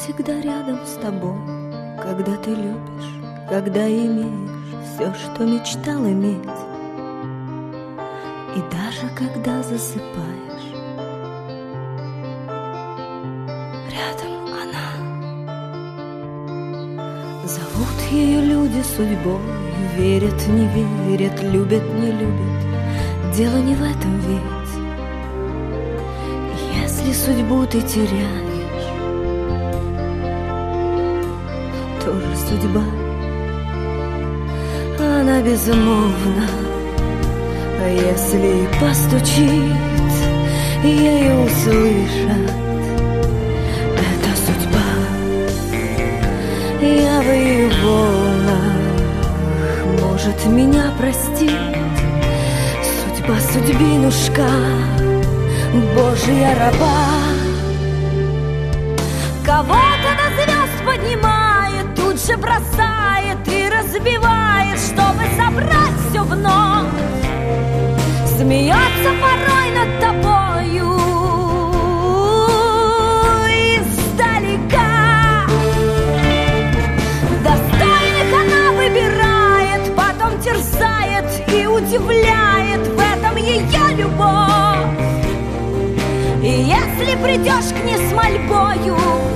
всегда рядом с тобой, когда ты любишь, когда имеешь все, что мечтал иметь. И даже когда засыпаешь, рядом она. Зовут ее люди судьбой, верят, не верят, любят, не любят. Дело не в этом ведь. Если судьбу ты теряешь, тоже судьба. Она безмолвна, а если и постучит, ею услышат. Это судьба. Я в ее волнах, может, меня простит судьба, судьбинушка, Божья раба. Кого-то до звезд поднимает, тут же бросает и разбивает, чтобы собрать все вновь. Смеется порой над тобою издалека. Достойных она выбирает, потом терзает и удивляет. В этом ее любовь. И если придешь к ней с мольбою,